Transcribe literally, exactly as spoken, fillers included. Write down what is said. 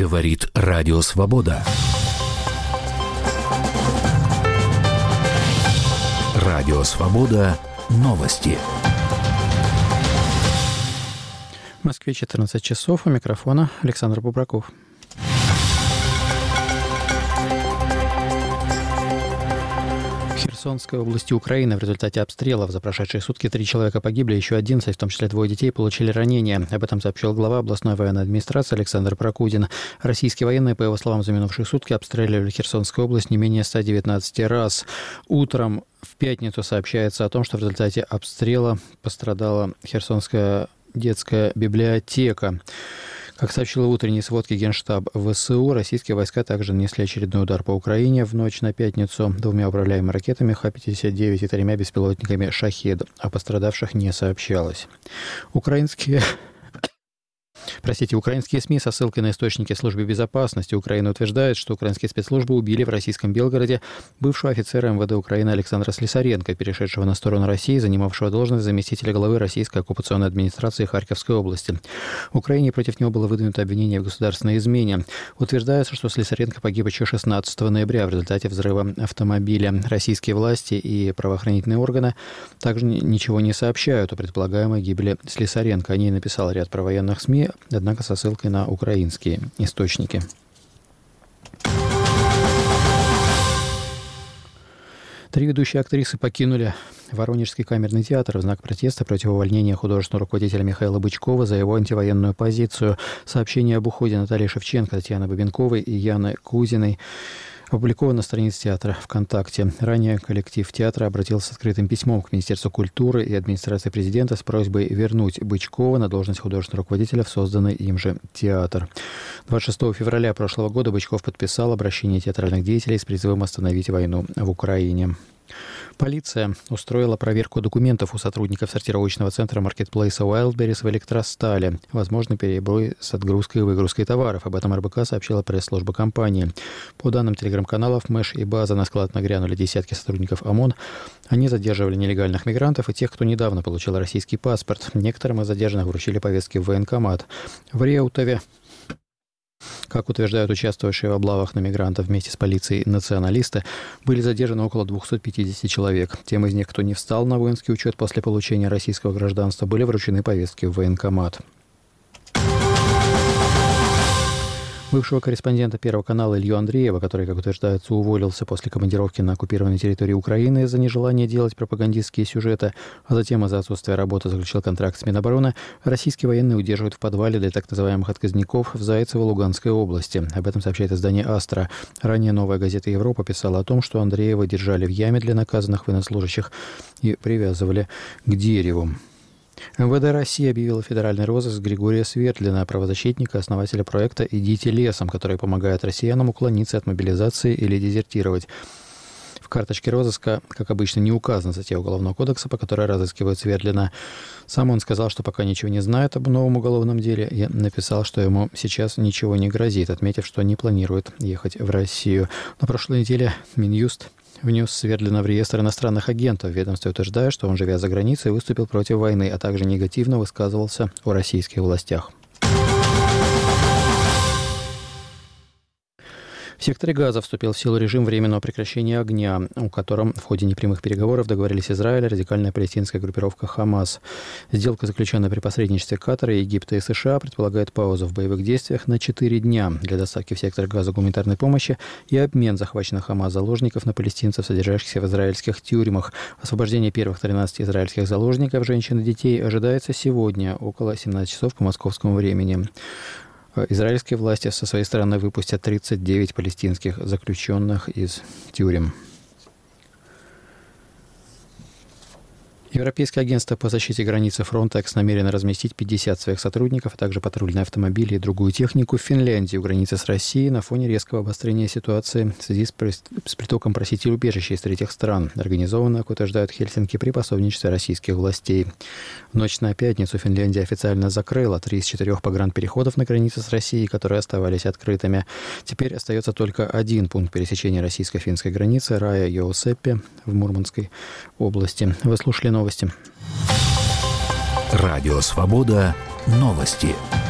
Говорит Радио Свобода. Радио Свобода. Новости. В Москве четырнадцать часов. У микрофона Александр Бубраков. В Херсонской области Украины в результате обстрелов за прошедшие сутки три человека погибли, еще одиннадцать, в том числе двое детей, получили ранения. Об этом сообщил глава областной военной администрации Александр Прокудин. Российские военные, по его словам, за минувшие сутки обстреливали Херсонскую область не менее ста девятнадцати раз. Утром в пятницу сообщается о том, что в результате обстрела пострадала Херсонская детская библиотека. Как сообщила в утренней сводке Генштаб ВСУ, российские войска также нанесли очередной удар по Украине в ночь на пятницу двумя управляемыми ракетами Х пятьдесят девять и тремя беспилотниками «Шахед». О пострадавших не сообщалось. Украинские... Простите, украинские СМИ со ссылкой на источники службы безопасности Украины утверждают, что украинские спецслужбы убили в российском Белгороде бывшего офицера эм вэ дэ Украины Александра Слесаренко, перешедшего на сторону России, занимавшего должность заместителя главы российской оккупационной администрации Харьковской области. В Украине против него было выдвинуто обвинение в государственной измене. Утверждается, что Слесаренко погиб еще шестнадцатого ноября в результате взрыва автомобиля. Российские власти и правоохранительные органы также ничего не сообщают о предполагаемой гибели Слесаренко. О ней написал ряд провоенных СМИ, однако со ссылкой на украинские источники. Три ведущие актрисы покинули Воронежский камерный театр в знак протеста против увольнения художественного руководителя Михаила Бычкова за его антивоенную позицию. Сообщение об уходе Натальи Шевченко, Татьяны Бабенковой и Яны Кузиной опубликовано на странице театра ВКонтакте. Ранее коллектив театра обратился с открытым письмом к Министерству культуры и администрации президента с просьбой вернуть Бычкова на должность художественного руководителя в созданный им же театр. двадцать шестого февраля прошлого года Бычков подписал обращение театральных деятелей с призывом остановить войну в Украине. Полиция устроила проверку документов у сотрудников сортировочного центра маркетплейса Wildberries в Электростале. Возможно, перебой с отгрузкой и выгрузкой товаров. Об этом эр бэ ка сообщила пресс-служба компании. По данным телеграм-каналов Мэш и База, на склад нагрянули десятки сотрудников ОМОН. Они задерживали нелегальных мигрантов и тех, кто недавно получил российский паспорт. Некоторым из задержанных вручили повестки в военкомат. В Реутове, как утверждают участвовавшие в облавах на мигрантов вместе с полицией националисты, были задержаны около двести пятьдесят человек. Тем из них, кто не встал на воинский учет после получения российского гражданства, были вручены повестки в военкомат. Бывшего корреспондента Первого канала Илью Андреева, который, как утверждается, уволился после командировки на оккупированной территории Украины из-за нежелания делать пропагандистские сюжеты, а затем из-за отсутствия работы заключил контракт с Минобороны, российские военные удерживают в подвале для так называемых отказников в Зайцево Луганской области. Об этом сообщает издание «Астра». Ранее «Новая газета Европа» писала о том, что Андреева держали в яме для наказанных военнослужащих и привязывали к дереву. эм вэ дэ России объявила федеральный розыск Григория Свердлина, правозащитника, основателя проекта «Идите лесом», который помогает россиянам уклониться от мобилизации или дезертировать. В карточке розыска, как обычно, не указана статья Уголовного кодекса, по которой разыскивают Свердлина. Сам он сказал, что пока ничего не знает об новом уголовном деле, и написал, что ему сейчас ничего не грозит, отметив, что не планирует ехать в Россию. На прошлой неделе Минюст внес Свердлина в реестр иностранных агентов. Ведомство утверждает, что он, живя за границей, выступил против войны, а также негативно высказывался о российских властях. В секторе Газа вступил в силу режим временного прекращения огня, о котором в ходе непрямых переговоров договорились Израиль и радикальная палестинская группировка «Хамас». Сделка, заключенная при посредничестве Катара, Египта и США, предполагает паузу в боевых действиях на четыре дня для доставки в сектор Газа гуманитарной помощи и обмен захваченных ХАМАС заложников на палестинцев, содержащихся в израильских тюрьмах. Освобождение первых тринадцати израильских заложников, женщин и детей, ожидается сегодня около семнадцати часов по московскому времени. Израильские власти со своей стороны выпустят тридцать девять палестинских заключенных из тюрем. Европейское агентство по защите границы Frontex намерено разместить пятьдесят своих сотрудников, а также патрульные автомобили и другую технику в Финляндии у границы с Россией на фоне резкого обострения ситуации в связи с притоком просителей убежища из третьих стран, организованно, как утверждают Хельсинки, при пособничестве российских властей. В ночь на пятницу Финляндия официально закрыла три из четырех погранпереходов на границе с Россией, которые оставались открытыми. Теперь остается только один пункт пересечения российско-финской границы — Рая-Йоосеппи в Мурманской области. Вы слушали новости. Радио Свобода. Новости.